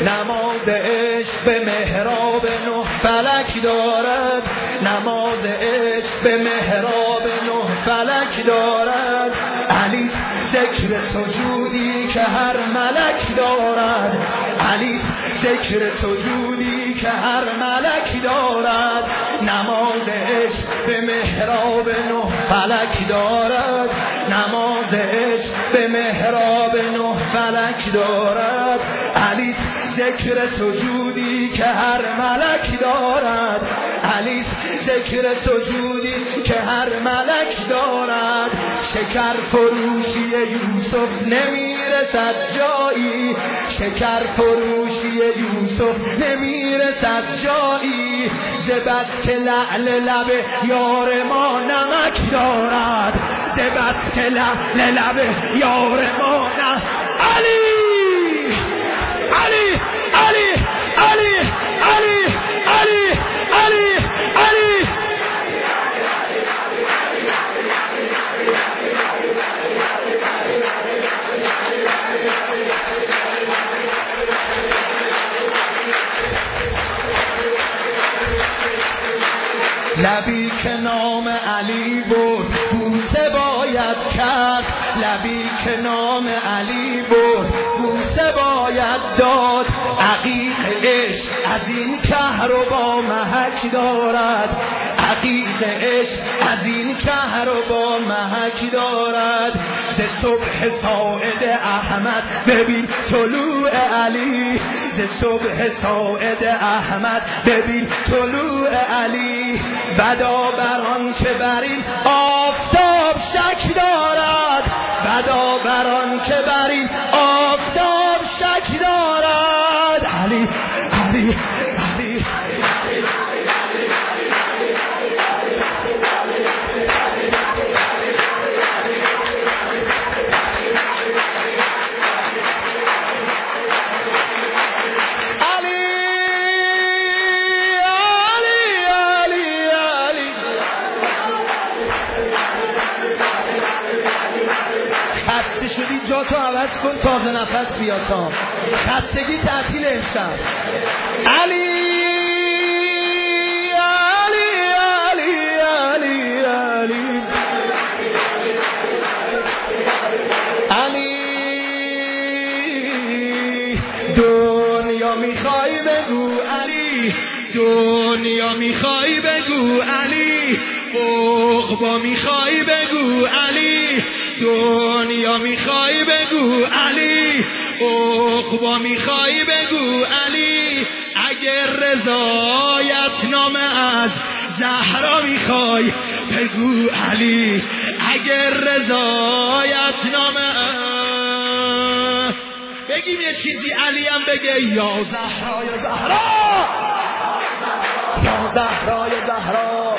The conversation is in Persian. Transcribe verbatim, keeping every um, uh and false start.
نماز عشق به محراب نه فلک دارد، نماز عشق به محراب نه فلک دارد. علی ذکر سجودی که هر ملک دارد، علی ذکر سجودی که هر ملک دارد. نماز عشق به محراب نه فلک دارد، نماز عشق به محراب نه فلک دارد. علی ذکر سجودی که هر ملک دارد، علی ذکر سجودی که هر ملک دارد. شکر فروشی یوسف نمیرسد جایی، شکر فروشی یوسف نمیرسد جایی. ز بس که لعل لب یار ما نمک دارد، ز بس که لعل لب یار ما نمک. علی علی علی علی علی علی علی علی لبی که نام علی بود بوسه باید کرد، لبی که نام علی بود بوسه باید داد. عقیق عشق از این کهربا محک دارد، عقیق عشق از این کهربا محک دارد. ز صبح ساعد احمد ببین طلوع علی، ز صبح ساعد احمد ببین طلوع علی. بدا بران که بر این آفتاب شک دارد، بدا بران که بر این آفتاب شک دارد. علی علی علی خسته شدی جا تو عوض کن، تازه نفس بیا تا خستگی تعطیل امشب. علی علی علی علی علی علی دنیا میخوای بگو علی، دنیا میخوای بگو علی، عقبا میخوای بگو علی، دنیا میخوای بگو علی، عقبا میخوای بگو علی. اگر رضایت نامه از زهرا میخوای بگو علی، اگر رضایت نامه از... بگیم یه چیزی علی هم بگه یا زهرا یا زهرا یا زهرا یا زهرا.